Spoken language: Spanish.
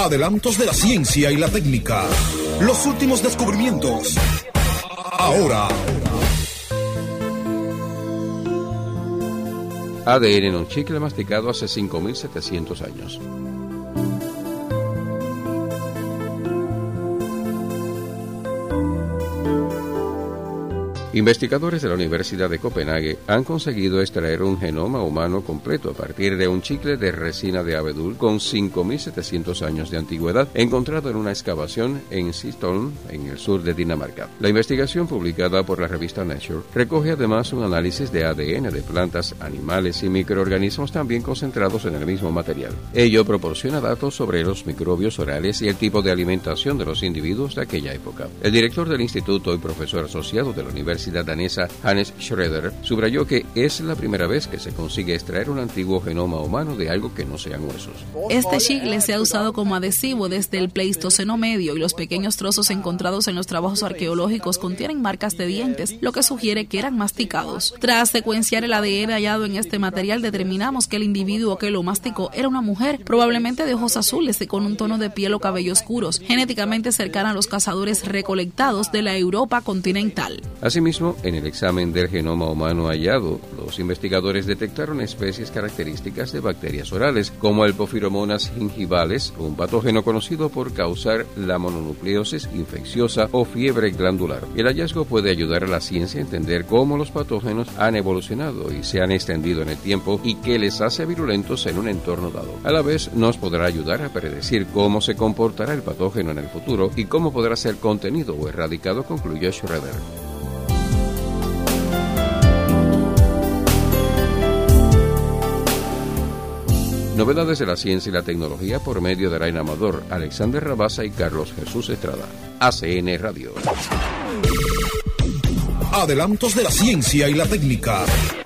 Adelantos de la ciencia y la técnica. Los últimos descubrimientos. Ahora. ADN en un chicle masticado hace 5.700 años. Investigadores de la Universidad de Copenhague han conseguido extraer un genoma humano completo a partir de un chicle de resina de abedul con 5.700 años de antigüedad, encontrado en una excavación en Seattle, en el sur de Dinamarca. La investigación, publicada por la revista Nature, recoge además un análisis de ADN de plantas, animales y microorganismos también concentrados en el mismo material. Ello proporciona datos sobre los microbios orales y el tipo de alimentación de los individuos de aquella época. El director del instituto y profesor asociado de la Universidad danesa, Hannes Schröder, subrayó que es la primera vez que se consigue extraer un antiguo genoma humano de algo que no sean huesos. Este chicle se ha usado como adhesivo desde el Pleistoceno medio y los pequeños trozos encontrados en los trabajos arqueológicos contienen marcas de dientes, lo que sugiere que eran masticados. Tras secuenciar el ADN hallado en este material, determinamos que el individuo que lo masticó era una mujer, probablemente de ojos azules y con un tono de piel o cabello oscuros, genéticamente cercana a los cazadores recolectados de la Europa continental. Asimismo, en el examen del genoma humano hallado, los investigadores detectaron especies características de bacterias orales, como el Pophiromonas gingivales, un patógeno conocido por causar la mononucleosis infecciosa o fiebre glandular. El hallazgo puede ayudar a la ciencia a entender cómo los patógenos han evolucionado y se han extendido en el tiempo y qué les hace virulentos en un entorno dado. A la vez, nos podrá ayudar a predecir cómo se comportará el patógeno en el futuro y cómo podrá ser contenido o erradicado, concluyó Schröder. Novedades de la ciencia y la tecnología por medio de Araina Amador, Alexander Rabasa y Carlos Jesús Estrada. ACN Radio. Adelantos de la ciencia y la técnica.